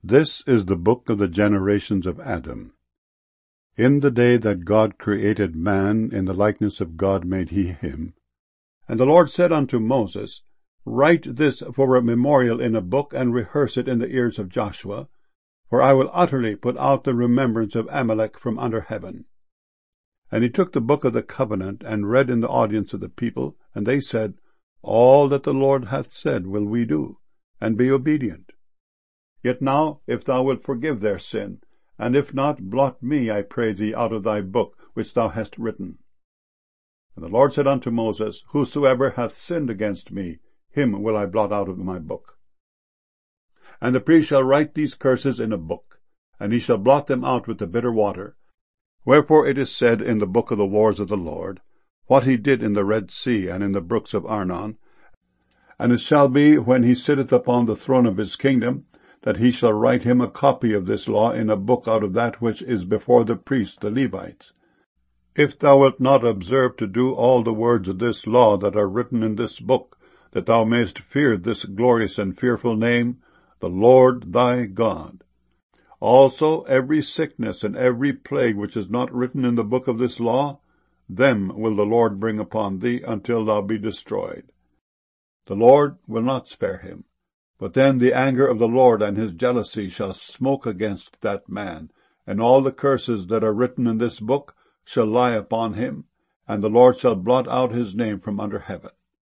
This is the book of the generations of Adam. In the day that God created man, in the likeness of God made he him. And the Lord said unto Moses, Write this for a memorial in a book, and rehearse it in the ears of Joshua, for I will utterly put out the remembrance of Amalek from under heaven. And he took the book of the covenant, and read in the audience of the people, and they said, All that the Lord hath said will we do, and be obedient. Yet now, if thou wilt forgive their sin, and if not, blot me, I pray thee, out of thy book which thou hast written. And the Lord said unto Moses, Whosoever hath sinned against me, him will I blot out of my book. And the priest shall write these curses in a book, and he shall blot them out with the bitter water. Wherefore it is said in the book of the wars of the Lord, what he did in the Red Sea and in the brooks of Arnon. And it shall be, when he sitteth upon the throne of his kingdom, that he shall write him a copy of this law in a book out of that which is before the priests the Levites. If thou wilt not observe to do all the words of this law that are written in this book, that thou mayest fear this glorious and fearful name, the Lord thy God. Also every sickness and every plague which is not written in the book of this law, them will the Lord bring upon thee until thou be destroyed. The Lord will not spare him. But then the anger of the Lord and his jealousy shall smoke against that man, and all the curses that are written in this book shall lie upon him, and the Lord shall blot out his name from under heaven.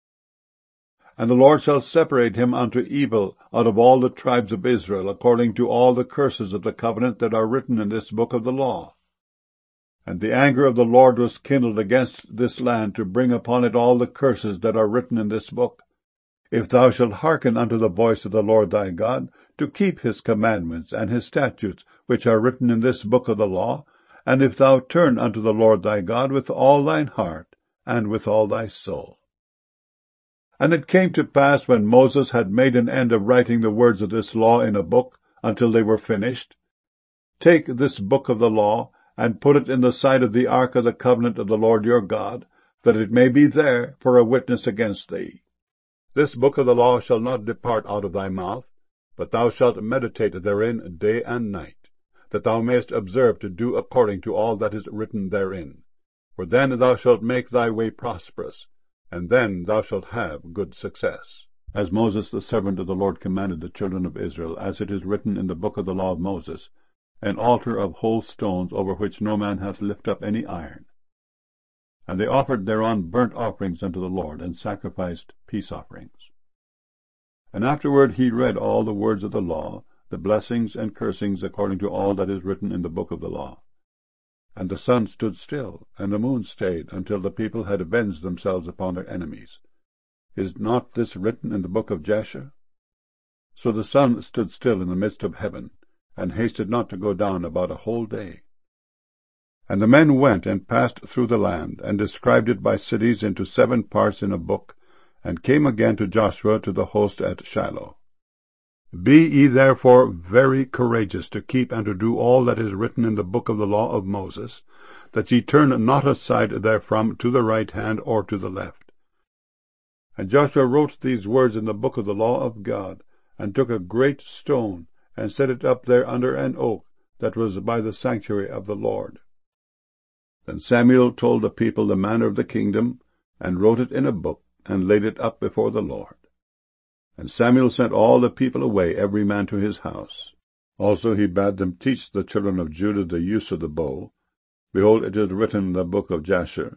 And the Lord shall separate him unto evil out of all the tribes of Israel, according to all the curses of the covenant that are written in this book of the law. And the anger of the Lord was kindled against this land to bring upon it all the curses that are written in this book. If thou shalt hearken unto the voice of the Lord thy God, to keep his commandments and his statutes, which are written in this book of the law, and if thou turn unto the Lord thy God with all thine heart, and with all thy soul. And it came to pass, when Moses had made an end of writing the words of this law in a book, until they were finished, Take this book of the law, and put it in the side of the ark of the covenant of the Lord your God, that it may be there for a witness against thee. This book of the law shall not depart out of thy mouth, but thou shalt meditate therein day and night, that thou mayest observe to do according to all that is written therein. For then thou shalt make thy way prosperous, and then thou shalt have good success. As Moses the servant of the Lord commanded the children of Israel, as it is written in the book of the law of Moses, an altar of whole stones, over which no man hath lifted up any iron. And they offered thereon burnt offerings unto the Lord, and sacrificed peace offerings. And afterward he read all the words of the law, the blessings and cursings, according to all that is written in the book of the law. And the sun stood still, and the moon stayed, until the people had avenged themselves upon their enemies. Is not this written in the book of Jasher? So the sun stood still in the midst of heaven, and hasted not to go down about a whole day. And the men went and passed through the land, and described it by cities into 7 parts in a book, and came again to Joshua to the host at Shiloh. Be ye therefore very courageous to keep and to do all that is written in the book of the law of Moses, that ye turn not aside therefrom to the right hand or to the left. And Joshua wrote these words in the book of the law of God, and took a great stone, and set it up there under an oak that was by the sanctuary of the Lord. Then Samuel told the people the manner of the kingdom, and wrote it in a book, and laid it up before the Lord. And Samuel sent all the people away, every man to his house. Also he bade them teach the children of Judah the use of the bow. Behold, it is written in the book of Jasher.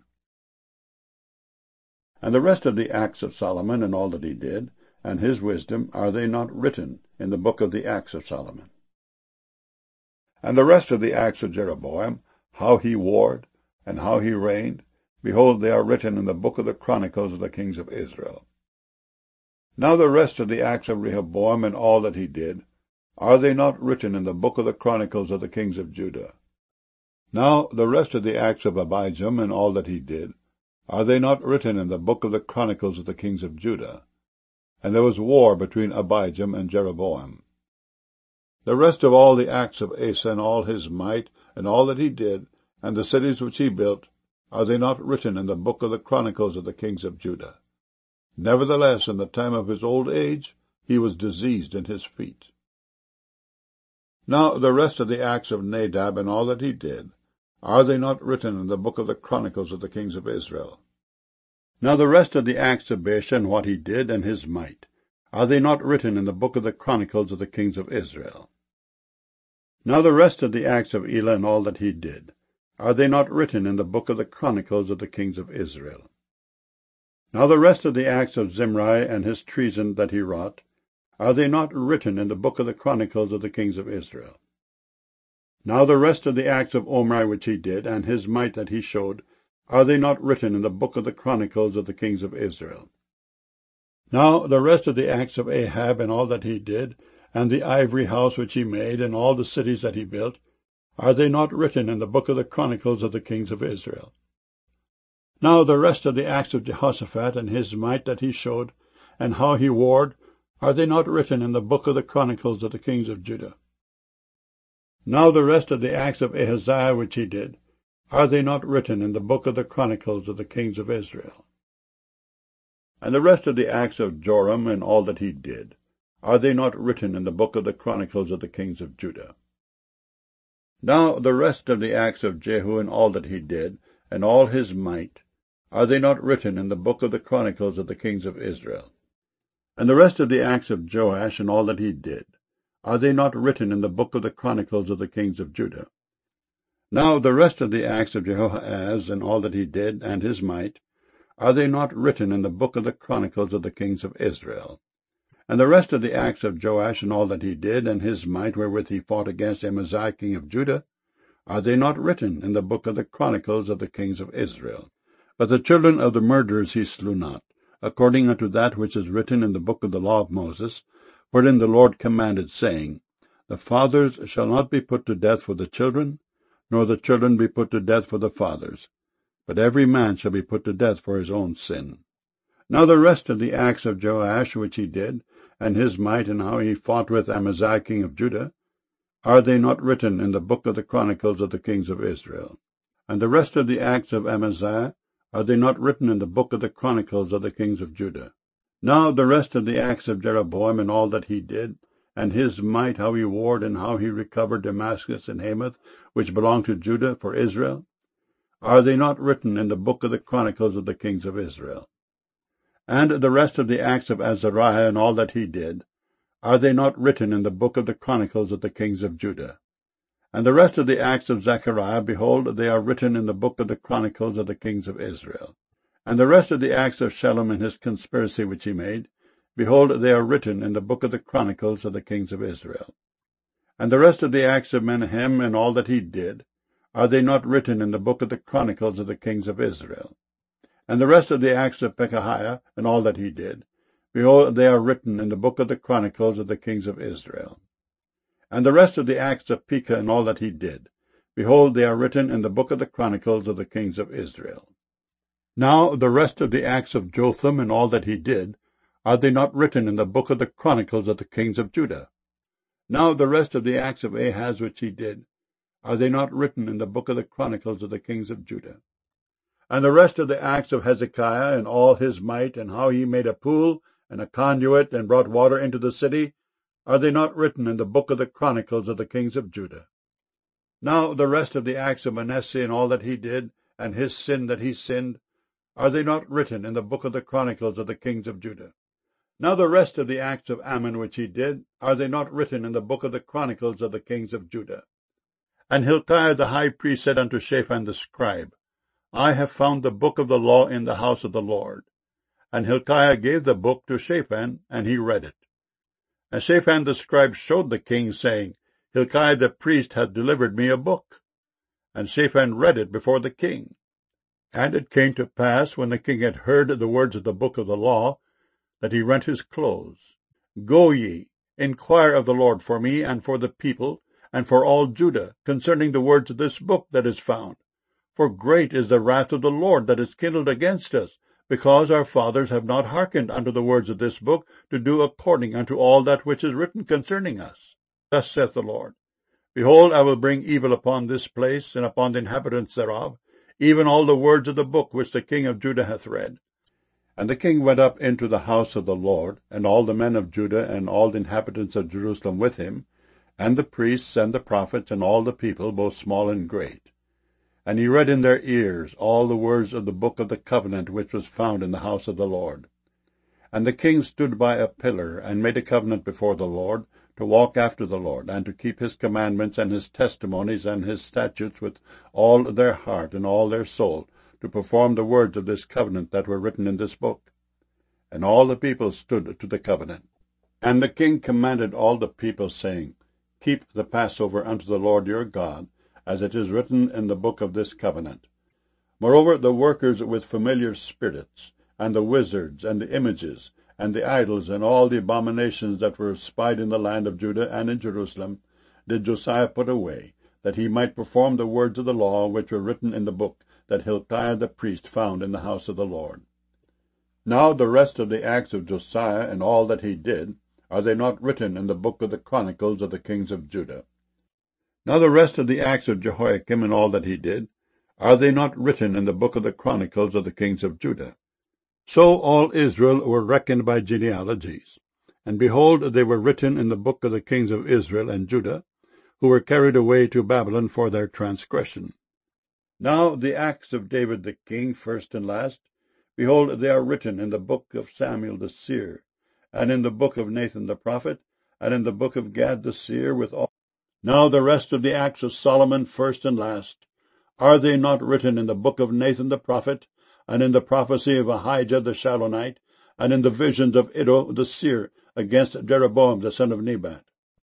And the rest of the acts of Solomon, and all that he did, and his wisdom, are they not written in the book of the acts of Solomon? And the rest of the acts of Jeroboam, how he warred, and how he reigned, behold, they are written in the book of the Chronicles of the kings of Israel. Now the rest of the acts of Rehoboam, and all that he did, are they not written in the book of the Chronicles of the kings of Judah? Now the rest of the acts of Abijam, and all that he did, are they not written in the book of the Chronicles of the kings of Judah? And there was war between Abijam and Jeroboam. The rest of all the acts of Asa, and all his might, and all that he did, and the cities which he built, are they not written in the book of the Chronicles of the kings of Judah? Nevertheless, in the time of his old age, he was diseased in his feet. Now the rest of the acts of Nadab and all that he did, are they not written in the book of the Chronicles of the kings of Israel? Now the rest of the acts of Baasha and what he did and his might, are they not written in the book of the Chronicles of the kings of Israel? Now the rest of the acts of Elah and all that he did, are they not written in the book of the Chronicles of the kings of Israel? Now the rest of the acts of Zimri and his treason that he wrought, are they not written in the book of the Chronicles of the kings of Israel? Now the rest of the acts of Omri which he did, and his might that he showed, are they not written in the book of the Chronicles of the kings of Israel? Now the rest of the acts of Ahab and all that he did, and the ivory house which he made, and all the cities that he built, are they not written in the book of the Chronicles of the kings of Israel? Now the rest of the acts of Jehoshaphat and his might that he showed, and how he warred, are they not written in the book of the Chronicles of the kings of Judah? Now the rest of the acts of Ahaziah which he did, are they not written in the book of the Chronicles of the kings of Israel? And the rest of the acts of Joram and all that he did, are they not written in the book of the Chronicles of the kings of Judah? Now the rest of the acts of Jehu and all that he did, and all his might, are they not written in the book of the Chronicles of the kings of Israel? And the rest of the acts of Joash and all that he did, are they not written in the book of the Chronicles of the kings of Judah? Now the rest of the acts of Jehoahaz and all that he did, and his might, are they not written in the book of the Chronicles of the kings of Israel? And the rest of the acts of Joash and all that he did, and his might wherewith he fought against Amaziah king of Judah, are they not written in the book of the Chronicles of the kings of Israel? But the children of the murderers he slew not, according unto that which is written in the book of the law of Moses, wherein the Lord commanded, saying, The fathers shall not be put to death for the children, nor the children be put to death for the fathers, but every man shall be put to death for his own sin. Now the rest of the acts of Joash which he did, and his might, and how he fought with Amaziah king of Judah, are they not written in the book of the Chronicles of the kings of Israel? And the rest of the acts of Amaziah, are they not written in the book of the Chronicles of the kings of Judah? Now the rest of the acts of Jeroboam and all that he did, and his might, how he warred, and how he recovered Damascus and Hamath, which belonged to Judah, for Israel, are they not written in the book of the Chronicles of the kings of Israel? And the rest of the acts of Azariah and all that he did, are they not written in the book of the Chronicles of the kings of Judah? And the rest of the acts of Zechariah, behold, they are written in the book of the Chronicles of the kings of Israel. And the rest of the acts of Shallum and his conspiracy which he made, behold, they are written in the book of the Chronicles of the kings of Israel. And the rest of the acts of Menahem and all that he did, are they not written in the book of the Chronicles of the kings of Israel? And the rest of the acts of Pekahiah and all that he did, behold, they are written in the book of the Chronicles of the kings of Israel. And the rest of the acts of Pekah and all that he did, behold, they are written in the book of the Chronicles of the kings of Israel. Now the rest of the acts of Jotham and all that he did, are they not written in the book of the Chronicles of the kings of Judah? Now the rest of the acts of Ahaz which he did, are they not written in the book of the Chronicles of the kings of Judah? And the rest of the acts of Hezekiah and all his might, and how he made a pool and a conduit and brought water into the city, are they not written in the book of the Chronicles of the kings of Judah? Now the rest of the acts of Manasseh and all that he did, and his sin that he sinned, are they not written in the book of the Chronicles of the kings of Judah? Now the rest of the acts of Ammon which he did, are they not written in the book of the Chronicles of the kings of Judah? And Hilkiah the high priest said unto Shaphan the scribe, I have found the book of the law in the house of the Lord. And Hilkiah gave the book to Shaphan, and he read it. And Shaphan the scribe showed the king, saying, Hilkiah the priest hath delivered me a book. And Shaphan read it before the king. And it came to pass, when the king had heard the words of the book of the law, that he rent his clothes. Go ye, inquire of the Lord for me, and for the people, and for all Judah, concerning the words of this book that is found. For great is the wrath of the Lord that is kindled against us, because our fathers have not hearkened unto the words of this book, to do according unto all that which is written concerning us. Thus saith the Lord, Behold, I will bring evil upon this place, and upon the inhabitants thereof, even all the words of the book which the king of Judah hath read. And the king went up into the house of the Lord, and all the men of Judah, and all the inhabitants of Jerusalem with him, and the priests and the prophets and all the people, both small and great. And he read in their ears all the words of the book of the covenant which was found in the house of the Lord. And the king stood by a pillar, and made a covenant before the Lord, to walk after the Lord, and to keep his commandments and his testimonies and his statutes with all their heart and all their soul, to perform the words of this covenant that were written in this book. And all the people stood to the covenant. And the king commanded all the people, saying, Keep the Passover unto the Lord your God, as it is written in the book of this covenant. Moreover, the workers with familiar spirits, and the wizards, and the images, and the idols, and all the abominations that were spied in the land of Judah and in Jerusalem, did Josiah put away, that he might perform the words of the law which were written in the book that Hilkiah the priest found in the house of the Lord. Now the rest of the acts of Josiah and all that he did, are they not written in the book of the Chronicles of the kings of Judah? Now the rest of the acts of Jehoiakim and all that he did, are they not written in the book of the Chronicles of the kings of Judah? So all Israel were reckoned by genealogies, and behold, they were written in the book of the kings of Israel and Judah, who were carried away to Babylon for their transgression. Now the acts of David the king, first and last, behold, they are written in the book of Samuel the seer, and in the book of Nathan the prophet, and in the book of Gad the seer, with all. Now the rest of the acts of Solomon, first and last, are they not written in the book of Nathan the prophet, and in the prophecy of Ahijah the Shilonite, and in the visions of Iddo the seer against Jeroboam the son of Nebat?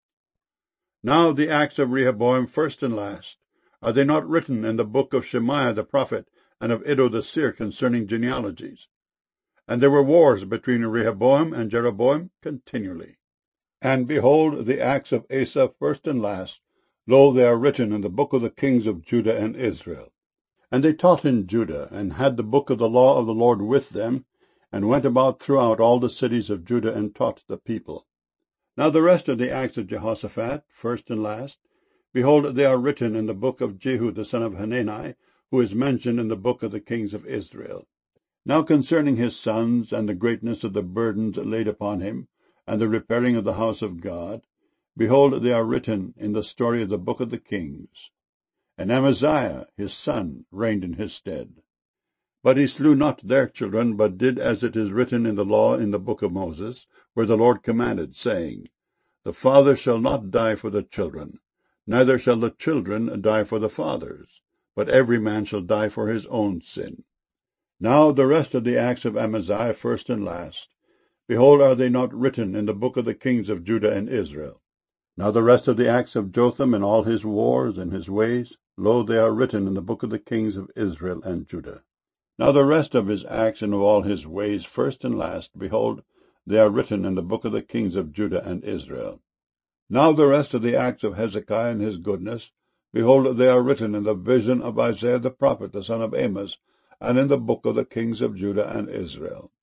Now the acts of Rehoboam, first and last, are they not written in the book of Shemaiah the prophet, and of Iddo the seer concerning genealogies? And there were wars between Rehoboam and Jeroboam continually. And behold, the acts of Asa, first and last, lo, they are written in the book of the kings of Judah and Israel. And they taught in Judah, and had the book of the law of the Lord with them, and went about throughout all the cities of Judah, and taught the people. Now the rest of the acts of Jehoshaphat, first and last, behold, they are written in the book of Jehu the son of Hanani, who is mentioned in the book of the kings of Israel. Now concerning his sons, and the greatness of the burdens laid upon him, and the repairing of the house of God, behold, they are written in the story of the book of the kings. And Amaziah his son reigned in his stead. But he slew not their children, but did as it is written in the law in the book of Moses, where the Lord commanded, saying, The father shall not die for the children, neither shall the children die for the fathers, but every man shall die for his own sin. Now the rest of the acts of Amaziah, first and last, behold, are they not written in the book of the kings of Judah and Israel? Now the rest of the acts of Jotham and all his wars and his ways, lo, they are written in the book of the kings of Israel and Judah. Now the rest of his acts and of all his ways, first and last, behold, they are written in the book of the kings of Judah and Israel. Now the rest of the acts of Hezekiah and his goodness, behold, they are written in the vision of Isaiah the prophet, the son of Amos, and in the book of the kings of Judah and Israel.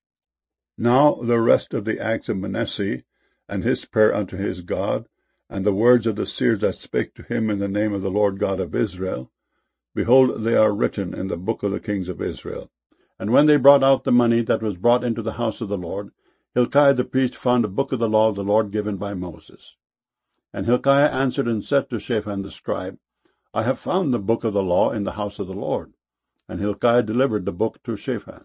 Now the rest of the acts of Manasseh, and his prayer unto his God, and the words of the seers that spake to him in the name of the Lord God of Israel, behold, they are written in the book of the kings of Israel. And when they brought out the money that was brought into the house of the Lord, Hilkiah the priest found a book of the law of the Lord given by Moses. And Hilkiah answered and said to Shaphan the scribe, I have found the book of the law in the house of the Lord. And Hilkiah delivered the book to Shaphan.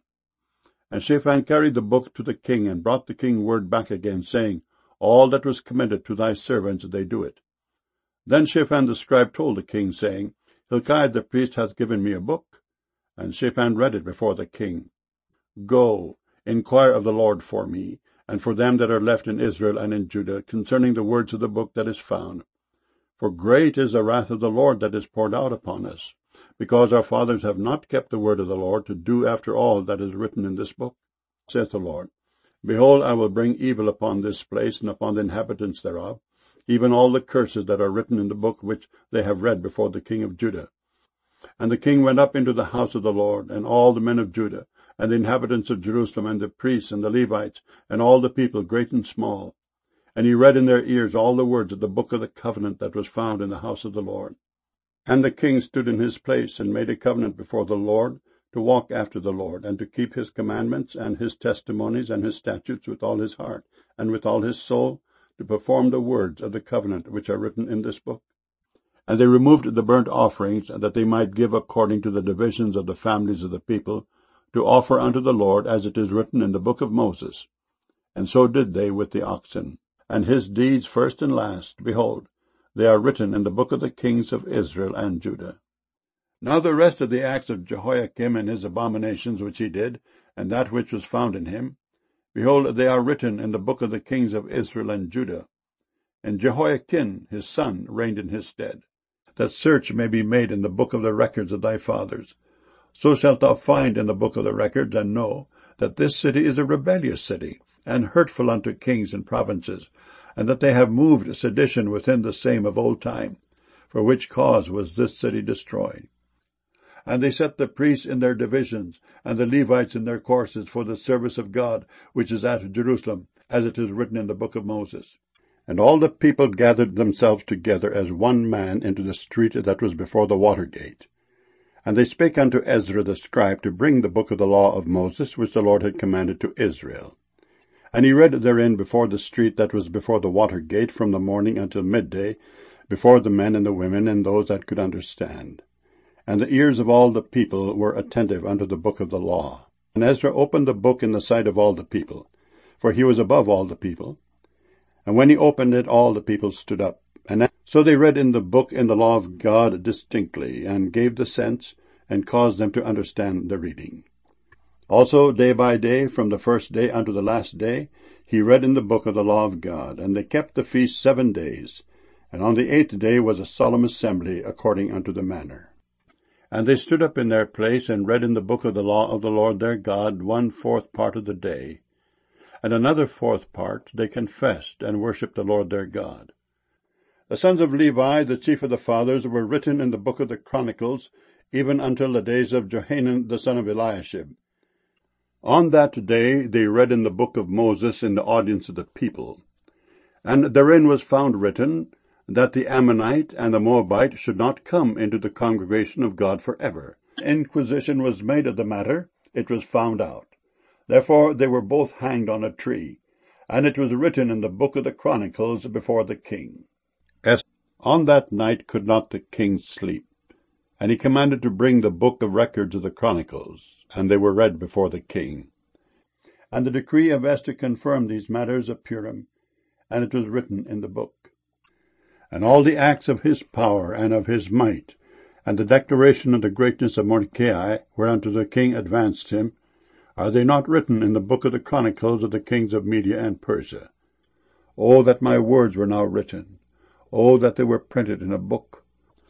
And Shaphan carried the book to the king, and brought the king word back again, saying, All that was committed to thy servants they do it. Then Shaphan the scribe told the king, saying, Hilkiah the priest hath given me a book. And Shaphan read it before the king. Go, inquire of the Lord for me, and for them that are left in Israel and in Judah, concerning the words of the book that is found. For great is the wrath of the Lord that is poured out upon us, because our fathers have not kept the word of the Lord, to do after all that is written in this book. Saith the Lord, Behold, I will bring evil upon this place, and upon the inhabitants thereof, even all the curses that are written in the book which they have read before the king of Judah. And the king went up into the house of the Lord, and all the men of Judah, and the inhabitants of Jerusalem, and the priests, and the Levites, and all the people, great and small. And he read in their ears all the words of the book of the covenant that was found in the house of the Lord. And the king stood in his place, and made a covenant before the Lord, to walk after the Lord, and to keep his commandments, and his testimonies, and his statutes with all his heart, and with all his soul, to perform the words of the covenant which are written in this book? And they removed the burnt offerings, that they might give according to the divisions of the families of the people, to offer unto the Lord, as it is written in the book of Moses. And so did they with the oxen. And his deeds first and last, behold, they are written in the book of the kings of Israel and Judah. Now the rest of the acts of Jehoiakim and his abominations which he did, and that which was found in him, behold, they are written in the book of the kings of Israel and Judah. And Jehoiakim his son reigned in his stead. That search may be made in the book of the records of thy fathers. So shalt thou find in the book of the records, and know that this city is a rebellious city, and hurtful unto kings and provinces, and that they have moved sedition within the same of old time, for which cause was this city destroyed. And they set the priests in their divisions, and the Levites in their courses, for the service of God, which is at Jerusalem, as it is written in the book of Moses. And all the people gathered themselves together as one man into the street that was before the water gate. And they spake unto Ezra the scribe to bring the book of the law of Moses, which the Lord had commanded to Israel. And he read therein before the street that was before the water gate from the morning until midday, before the men and the women and those that could understand. And the ears of all the people were attentive unto the book of the law. And Ezra opened the book in the sight of all the people, for he was above all the people. And when he opened it, all the people stood up. And so they read in the book in the law of God distinctly, and gave the sense, and caused them to understand the reading. Also day by day, from the first day unto the last day, he read in the book of the law of God. And they kept the feast 7 days. And on the 8th day was a solemn assembly, according unto the manner. And they stood up in their place, and read in the book of the law of the Lord their God 1/4 part of the day. And another 4th part they confessed, and worshipped the Lord their God. The sons of Levi, the chief of the fathers, were written in the book of the Chronicles, even until the days of Johanan the son of Eliashib. On that day they read in the book of Moses in the audience of the people. And therein was found written, that the Ammonite and the Moabite should not come into the congregation of God forever. Inquisition was made of the matter, it was found out. Therefore they were both hanged on a tree, and it was written in the book of the Chronicles before the king. On that night could not the king sleep, and he commanded to bring the book of records of the Chronicles, and they were read before the king. And the decree of Esther confirmed these matters of Purim, and it was written in the book. And all the acts of his power and of his might, and the declaration of the greatness of Mordecai, whereunto the king advanced him, are they not written in the book of the Chronicles of the kings of Media and Persia? O that my words were now written! O that they were printed in a book!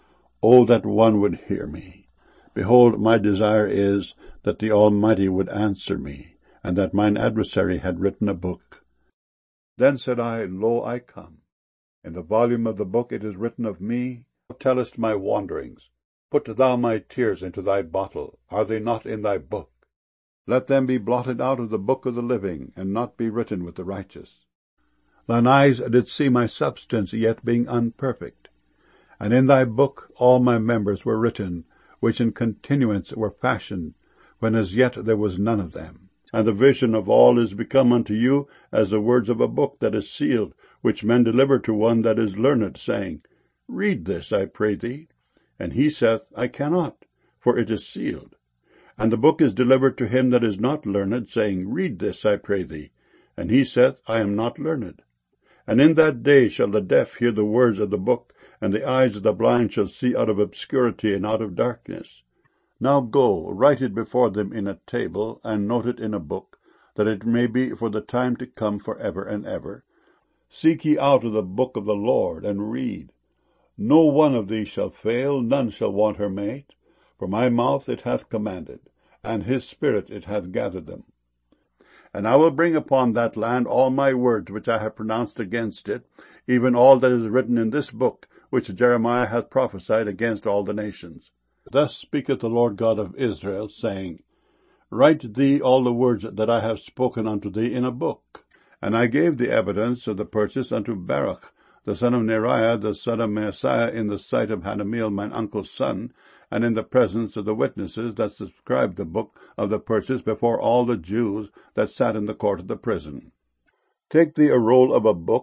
O that one would hear me! Behold, my desire is that the Almighty would answer me, and that mine adversary had written a book. Then said I, Lo, I come. In the volume of the book it is written of me, Thou tellest my wanderings. Put thou my tears into thy bottle. Are they not in thy book? Let them be blotted out of the book of the living, and not be written with the righteous. Thine eyes did see my substance yet being unperfect. And in thy book all my members were written, which in continuance were fashioned, when as yet there was none of them. And the vision of all is become unto you as the words of a book that is sealed, which men deliver to one that is learned, saying, Read this, I pray thee. And he saith, I cannot, for it is sealed. And the book is delivered to him that is not learned, saying, Read this, I pray thee. And he saith, I am not learned. And in that day shall the deaf hear the words of the book, and the eyes of the blind shall see out of obscurity and out of darkness. Now go, write it before them in a table, and note it in a book, that it may be for the time to come for ever and ever. Seek ye out of the book of the Lord, and read. No one of these shall fail, none shall want her mate. For my mouth it hath commanded, and his spirit it hath gathered them. And I will bring upon that land all my words which I have pronounced against it, even all that is written in this book, which Jeremiah hath prophesied against all the nations. Thus speaketh the Lord God of Israel, saying, Write thee all the words that I have spoken unto thee in a book. And I gave the evidence of the purchase unto Baruch, the son of Neriah, the son of Maaseiah, in the sight of Hanameel, mine uncle's son, and in the presence of the witnesses that subscribed the book of the purchase before all the Jews that sat in the court of the prison. Take thee a roll of a book,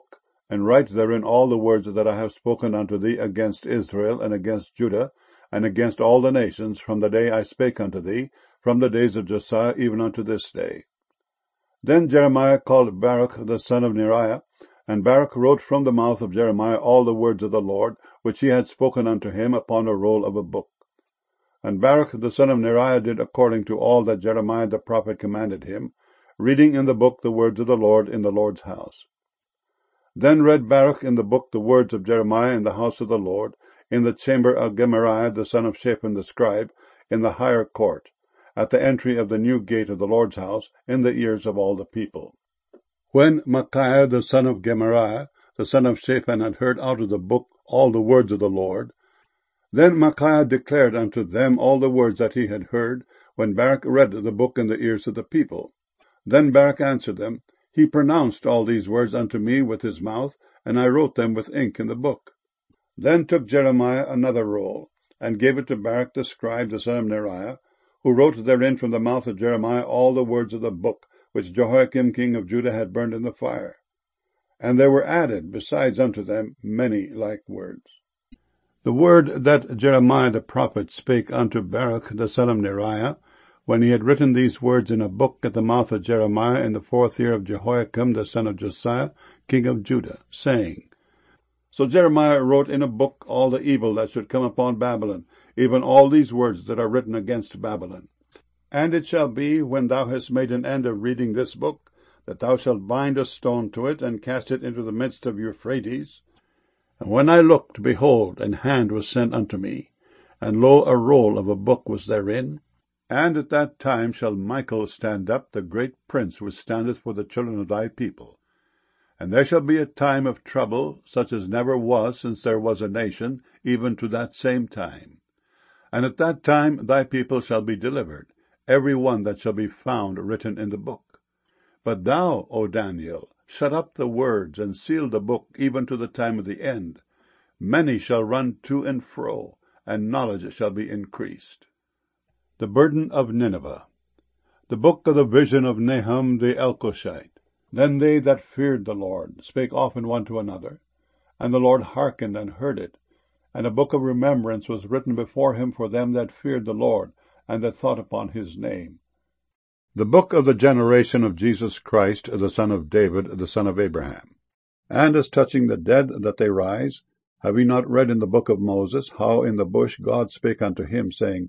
and write therein all the words that I have spoken unto thee against Israel, and against Judah, and against all the nations, from the day I spake unto thee, from the days of Josiah even unto this day. Then Jeremiah called Baruch the son of Neriah, and Baruch wrote from the mouth of Jeremiah all the words of the Lord, which he had spoken unto him, upon a roll of a book. And Baruch the son of Neriah did according to all that Jeremiah the prophet commanded him, reading in the book the words of the Lord in the Lord's house. Then read Baruch in the book the words of Jeremiah in the house of the Lord, in the chamber of Gemariah the son of Shaphan the scribe, in the higher court, at the entry of the new gate of the Lord's house, in the ears of all the people. When Micaiah the son of Gemariah, the son of Shaphan, had heard out of the book all the words of the Lord, then Micaiah declared unto them all the words that he had heard, when Baruch read the book in the ears of the people. Then Baruch answered them, He pronounced all these words unto me with his mouth, and I wrote them with ink in the book. Then took Jeremiah another roll, and gave it to Baruch the scribe the son of Neriah, who wrote therein from the mouth of Jeremiah all the words of the book, which Jehoiakim king of Judah had burned in the fire. And there were added besides unto them many like words. The word that Jeremiah the prophet spake unto Baruch the son of Neriah, when he had written these words in a book at the mouth of Jeremiah in the 4th year of Jehoiakim the son of Josiah, king of Judah, saying, So Jeremiah wrote in a book all the evil that should come upon Babylon, even all these words that are written against Babylon. And it shall be, when thou hast made an end of reading this book, that thou shalt bind a stone to it, and cast it into the midst of Euphrates. And when I looked, behold, an hand was sent unto me, and lo, a roll of a book was therein. And at that time shall Michael stand up, the great prince which standeth for the children of thy people. And there shall be a time of trouble, such as never was since there was a nation, even to that same time. And at that time thy people shall be delivered, every one that shall be found written in the book. But thou, O Daniel, shut up the words, and seal the book, even to the time of the end. Many shall run to and fro, and knowledge shall be increased. The burden of Nineveh. The book of the vision of Nahum the Elkoshite. Then they that feared the Lord spake often one to another, and the Lord hearkened and heard it. And a book of remembrance was written before him for them that feared the Lord, and that thought upon his name. The book of the generation of Jesus Christ, the son of David, the son of Abraham. And as touching the dead that they rise, have ye not read in the book of Moses, how in the bush God spake unto him, saying,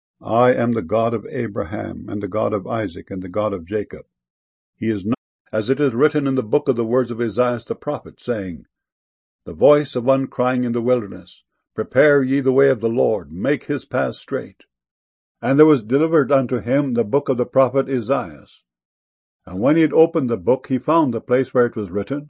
I am the God of Abraham, and the God of Isaac, and the God of Jacob. He is not, as it is written in the book of the words of Isaiah the prophet, saying, The voice of one crying in the wilderness, Prepare ye the way of the Lord, make his paths straight. And there was delivered unto him the book of the prophet Isaiah. And when he had opened the book, he found the place where it was written.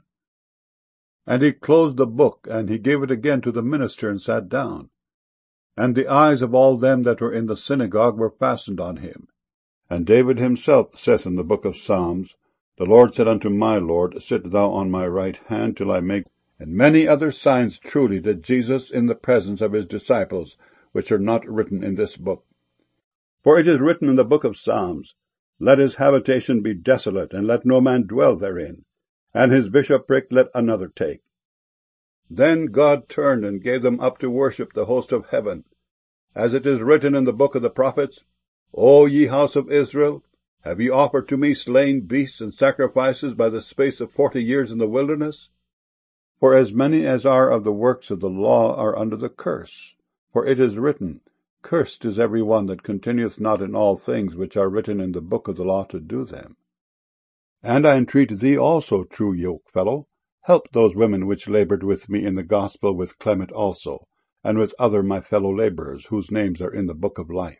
And he closed the book, and he gave it again to the minister, and sat down. And the eyes of all them that were in the synagogue were fastened on him. And David himself saith in the book of Psalms, The Lord said unto my Lord, Sit thou on my right hand, till I make... And many other signs truly did Jesus in the presence of his disciples, which are not written in this book. For it is written in the book of Psalms, Let his habitation be desolate, and let no man dwell therein, and his bishopric let another take. Then God turned and gave them up to worship the host of heaven, as it is written in the book of the prophets, O ye house of Israel, have ye offered to me slain beasts and sacrifices by the space of 40 years in the wilderness? For as many as are of the works of the law are under the curse. For it is written, Cursed is every one that continueth not in all things which are written in the book of the law to do them. And I entreat thee also, true yokefellow, help those women which labored with me in the gospel, with Clement also, and with other my fellow laborers, whose names are in the book of life.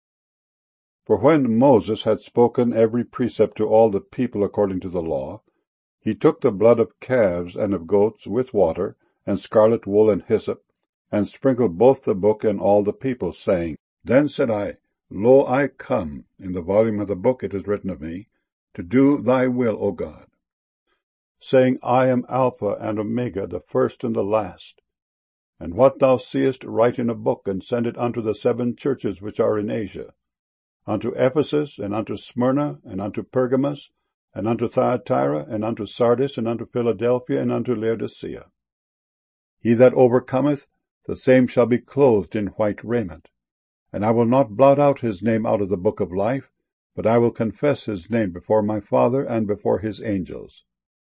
For when Moses had spoken every precept to all the people according to the law, he took the blood of calves and of goats with water, and scarlet wool and hyssop, and sprinkled both the book and all the people, saying, Then said I, Lo, I come, in the volume of the book it is written of me, to do thy will, O God. Saying, I am Alpha and Omega, the first and the last. And what thou seest write in a book, and send it unto the 7 churches which are in Asia, unto Ephesus, and unto Smyrna, and unto Pergamos, and unto Thyatira, and unto Sardis, and unto Philadelphia, and unto Laodicea. He that overcometh, the same shall be clothed in white raiment. And I will not blot out his name out of the book of life, but I will confess his name before my Father and before his angels.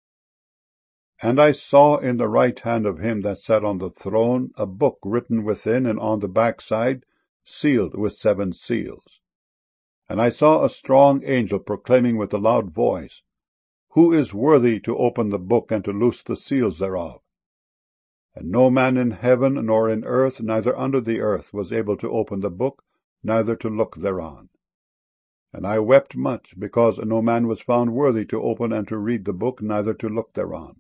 And I saw in the right hand of him that sat on the throne a book written within and on the backside, sealed with 7 seals. And I saw a strong angel proclaiming with a loud voice, Who is worthy to open the book and to loose the seals thereof? And no man in heaven, nor in earth, neither under the earth, was able to open the book, neither to look thereon. And I wept much, because no man was found worthy to open and to read the book, neither to look thereon.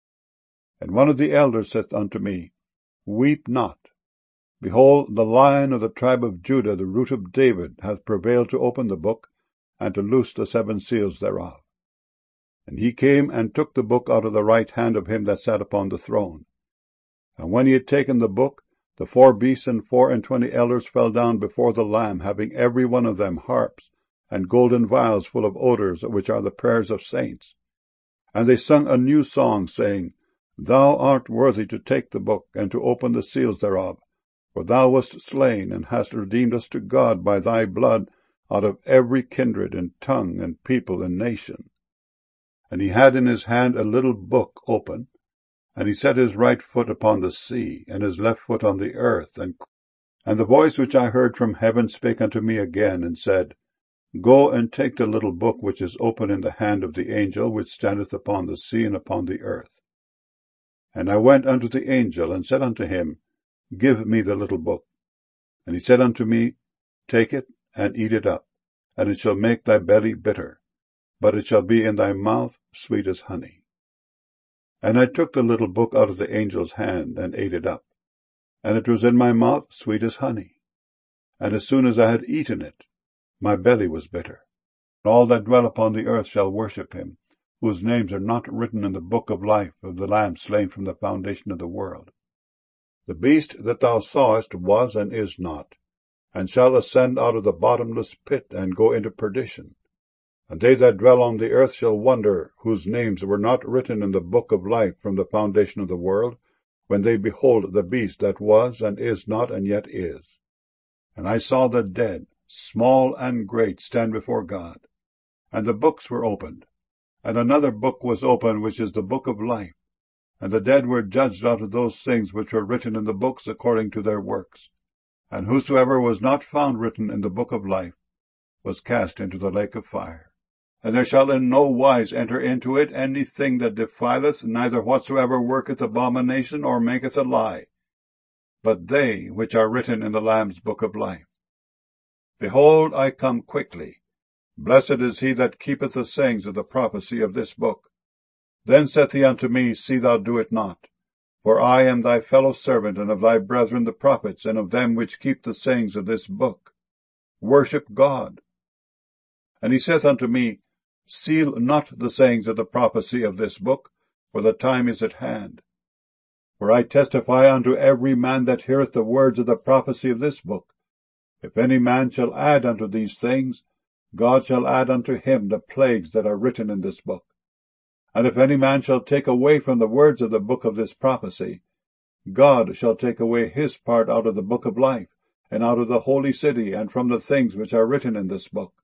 And one of the elders saith unto me, Weep not. Behold, the Lion of the tribe of Judah, the root of David, hath prevailed to open the book, and to loose the 7 seals thereof. And he came and took the book out of the right hand of him that sat upon the throne. And when he had taken the book, the 4 beasts and 24 elders fell down before the Lamb, having every one of them harps, and golden vials full of odors, which are the prayers of saints. And they sung a new song, saying, Thou art worthy to take the book, and to open the seals thereof. For thou wast slain, and hast redeemed us to God by thy blood, out of every kindred, and tongue, and people, and nation. And he had in his hand a little book open, and he set his right foot upon the sea, and his left foot on the earth. And the voice which I heard from heaven spake unto me again, and said, Go and take the little book which is open in the hand of the angel which standeth upon the sea and upon the earth. And I went unto the angel, and said unto him, Give me the little book. And he said unto me, Take it, and eat it up, and it shall make thy belly bitter, but it shall be in thy mouth sweet as honey. And I took the little book out of the angel's hand, and ate it up, and it was in my mouth sweet as honey. And as soon as I had eaten it, my belly was bitter. All that dwell upon the earth shall worship him, whose names are not written in the book of life of the Lamb slain from the foundation of the world. The beast that thou sawest was and is not, and shall ascend out of the bottomless pit, and go into perdition. And they that dwell on the earth shall wonder, whose names were not written in the book of life from the foundation of the world, when they behold the beast that was and is not and yet is. And I saw the dead, small and great, stand before God. And the books were opened. And another book was opened, which is the book of life. And the dead were judged out of those things which were written in the books according to their works. And whosoever was not found written in the book of life was cast into the lake of fire. And there shall in no wise enter into it anything that defileth, neither whatsoever worketh abomination or maketh a lie, but they which are written in the Lamb's book of life. Behold, I come quickly. Blessed is he that keepeth the sayings of the prophecy of this book. Then saith he unto me, See thou do it not. For I am thy fellow servant, and of thy brethren the prophets, and of them which keep the sayings of this book. Worship God. And he saith unto me, Seal not the sayings of the prophecy of this book, for the time is at hand. For I testify unto every man that heareth the words of the prophecy of this book. If any man shall add unto these things, God shall add unto him the plagues that are written in this book. And if any man shall take away from the words of the book of this prophecy, God shall take away his part out of the book of life, and out of the holy city, and from the things which are written in this book.